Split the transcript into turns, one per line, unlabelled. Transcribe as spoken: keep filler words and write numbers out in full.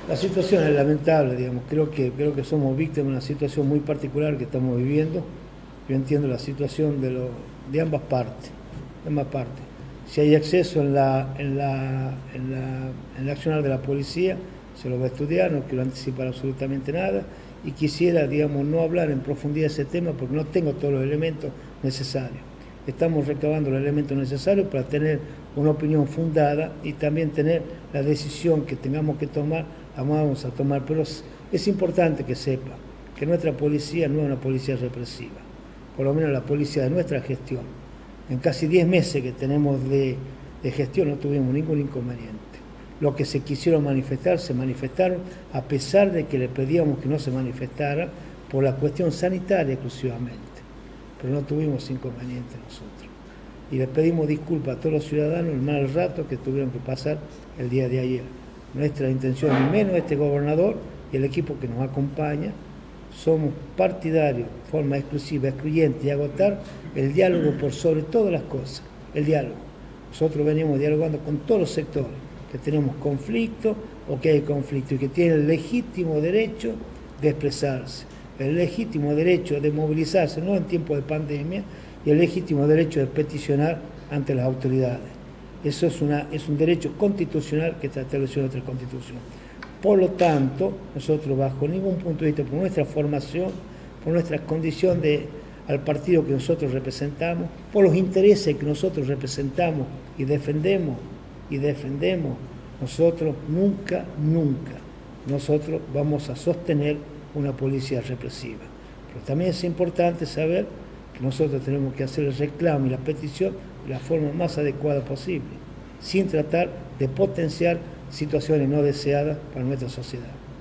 La situación es lamentable, digamos, creo que, creo que somos víctimas de una situación muy particular que estamos viviendo. Yo entiendo la situación de, lo, de ambas partes, de ambas partes. Si hay exceso en la, en la, en la, en la accionar de la policía, se lo va a estudiar, no quiero anticipar absolutamente nada, y quisiera, digamos, no hablar en profundidad de ese tema porque no tengo todos los elementos necesarios. Estamos recabando los elementos necesarios para tener una opinión fundada y también tener la decisión que tengamos que tomar, la vamos a tomar. Pero es, es importante que sepa que nuestra policía no es una policía represiva, por lo menos la policía de nuestra gestión. En casi diez meses que tenemos de, de gestión no tuvimos ningún inconveniente. Los que se quisieron manifestar, se manifestaron, a pesar de que le pedíamos que no se manifestara por la cuestión sanitaria exclusivamente. Pero no tuvimos inconveniente nosotros. Y le pedimos disculpas a todos los ciudadanos el mal rato que tuvieron que pasar el día de ayer. Nuestra intención, y menos este gobernador y el equipo que nos acompaña, somos partidarios, de forma exclusiva, excluyente, y agotar el diálogo por sobre todas las cosas, el diálogo. Nosotros venimos dialogando con todos los sectores, que tenemos conflicto o que hay conflicto y que tienen el legítimo derecho de expresarse, el legítimo derecho de movilizarse, no en tiempo de pandemia, y el legítimo derecho de peticionar ante las autoridades. Eso es, una, es un derecho constitucional que está establecido en nuestra Constitución. Por lo tanto, nosotros bajo ningún punto de vista, por nuestra formación, por nuestra condición de, al partido que nosotros representamos, por los intereses que nosotros representamos y defendemos, y defendemos, nosotros nunca, nunca, nosotros vamos a sostener una policía represiva. Pero también es importante saber que nosotros tenemos que hacer el reclamo y la petición de la forma más adecuada posible, sin tratar de potenciar situaciones no deseadas para nuestra sociedad.